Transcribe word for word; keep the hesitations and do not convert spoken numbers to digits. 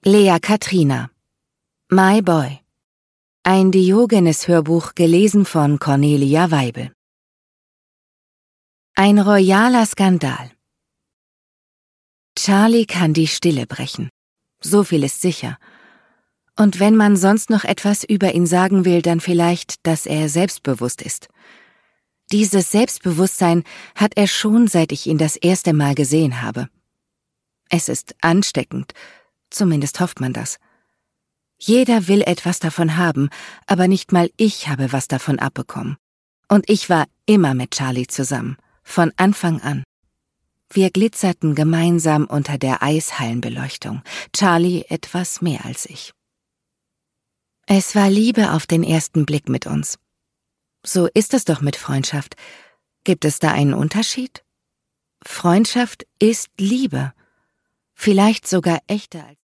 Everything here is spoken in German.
Lea Katrina. My Boy. Ein Diogenes-Hörbuch gelesen von Cornelia Weibel. Ein royaler Skandal. Charlie kann die Stille brechen. So viel ist sicher. Und wenn man sonst noch etwas über ihn sagen will, dann vielleicht, dass er selbstbewusst ist. Dieses Selbstbewusstsein hat er schon, seit ich ihn das erste Mal gesehen habe. Es ist ansteckend, zumindest hofft man das. Jeder will etwas davon haben, aber nicht mal ich habe was davon abbekommen. Und ich war immer mit Charlie zusammen, von Anfang an. Wir glitzerten gemeinsam unter der Eishallenbeleuchtung, Charlie etwas mehr als ich. Es war Liebe auf den ersten Blick mit uns. So ist es doch mit Freundschaft. Gibt es da einen Unterschied? Freundschaft ist Liebe. Vielleicht sogar echter als